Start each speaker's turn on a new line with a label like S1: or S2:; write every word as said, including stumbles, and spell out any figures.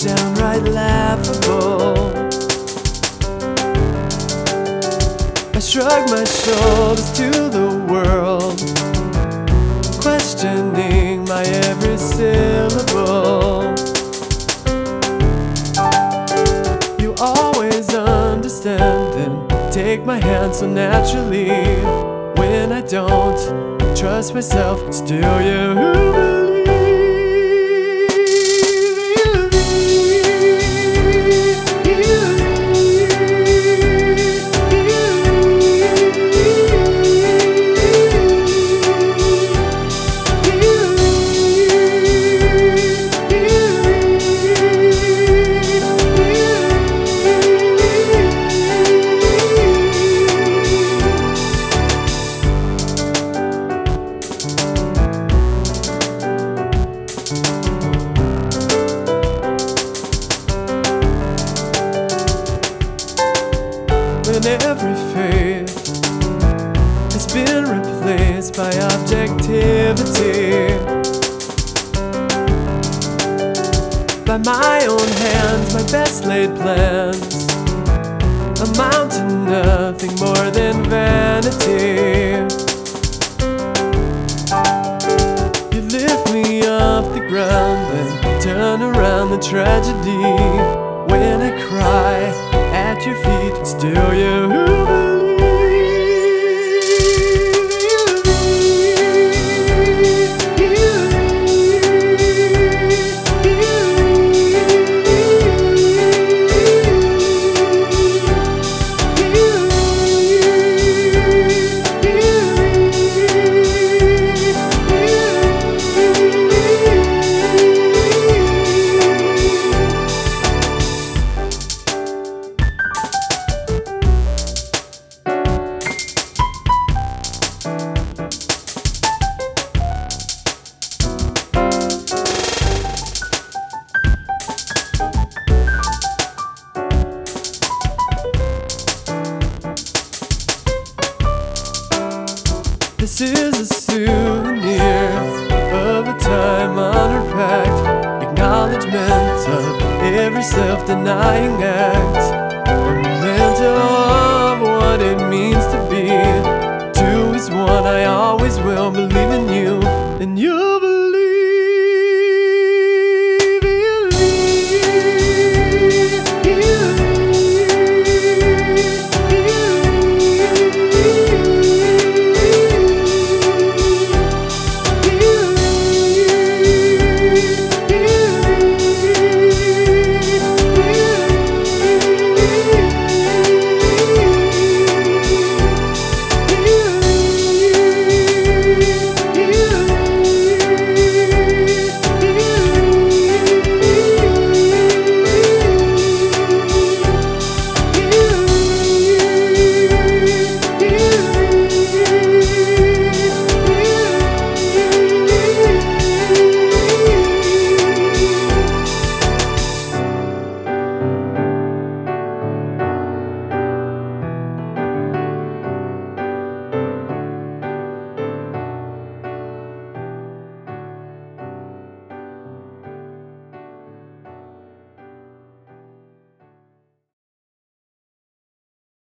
S1: downright laughable. I shrug my shoulders to the world, questioning my every syllable. You always understand and take my hand so naturally. When I don't trust myself, still you believe. When every faith has been replaced by objectivity, by my own hands, my best laid plans amount to nothing more than vanity. You lift me off the ground, then turn around the tragedy. When I cry at your feet, still you believe. This is a souvenir of a time-honored pact, acknowledgement of every self-denying act, a memento of what it means to be. Two is one, I always